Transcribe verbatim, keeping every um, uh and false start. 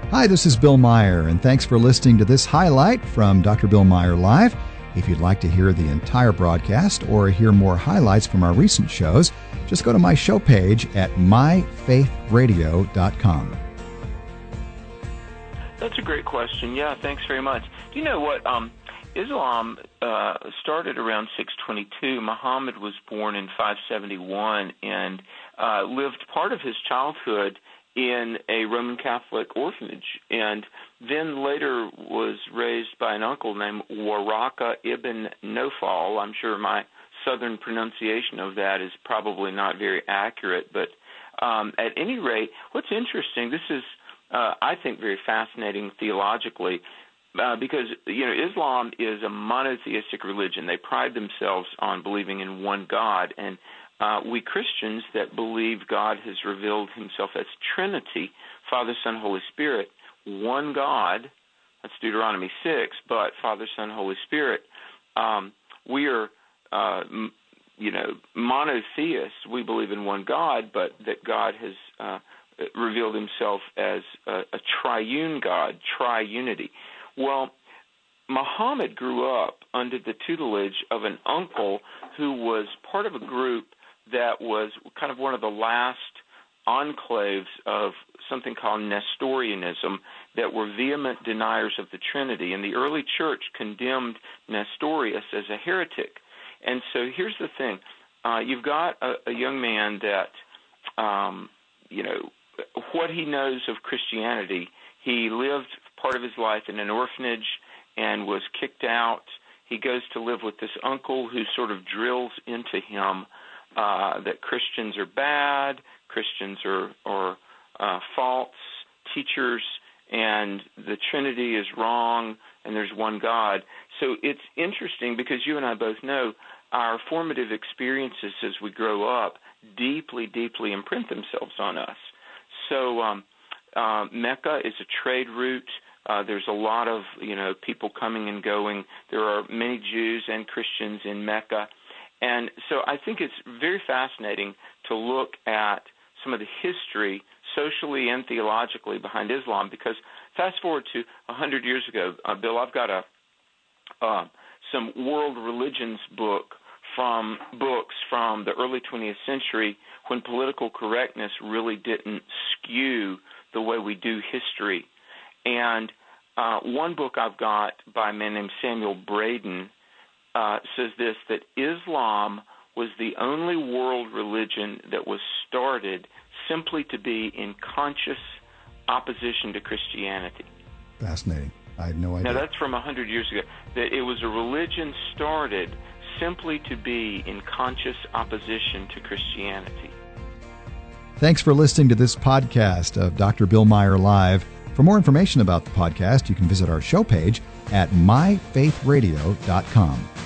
Hi, this is Bill Meyer, and thanks for listening to this highlight from Doctor Bill Meyer Live. If you'd like to hear the entire broadcast or hear more highlights from our recent shows, just go to my show page at my faith radio dot com. That's a great question. Yeah, thanks very much. Do you know what? Um, Islam uh, started around six twenty-two. Muhammad was born in five seventy-one and uh, lived part of his childhood in a Roman Catholic orphanage, and then later was raised by an uncle named Waraka ibn Nofal. I'm sure my southern pronunciation of that is probably not very accurate, but um, at any rate, what's interesting, this is, uh, I think, very fascinating theologically, uh, because, you know, Islam is a monotheistic religion. They pride themselves on believing in one God, and Uh, we Christians that believe God has revealed himself as Trinity, Father, Son, Holy Spirit, one God, that's Deuteronomy six, but Father, Son, Holy Spirit, um, we are, uh, m- you know, monotheists. We believe in one God, but that God has uh, revealed himself as a, a triune God, triunity. Well, Muhammad grew up under the tutelage of an uncle who was part of a group that was kind of one of the last enclaves of something called Nestorianism that were vehement deniers of the Trinity. And the early church condemned Nestorius as a heretic. And so here's the thing. Uh, you've got a, a young man that, um, you know, what he knows of Christianity, he lived part of his life in an orphanage and was kicked out. He goes to live with this uncle who sort of drills into him Uh, that Christians are bad, Christians are, are uh, false teachers, and the Trinity is wrong, and there's one God. So it's interesting because you and I both know our formative experiences as we grow up deeply, deeply imprint themselves on us. So um, uh, Mecca is a trade route. Uh, there's a lot of, you know, people coming and going. There are many Jews and Christians in Mecca. And so I think it's very fascinating to look at some of the history, socially and theologically, behind Islam, because fast forward to one hundred years ago, uh, Bill, I've got a uh, some world religions book from books from the early twentieth century when political correctness really didn't skew the way we do history. And uh, one book I've got by a man named Samuel Braden Uh, says this, that Islam was the only world religion that was started simply to be in conscious opposition to Christianity. Fascinating. I had no idea. Now, that's from one hundred years ago. That it was a religion started simply to be in conscious opposition to Christianity. Thanks for listening to this podcast of Doctor Bill Meyer Live. For more information about the podcast, you can visit our show page at my faith radio dot com.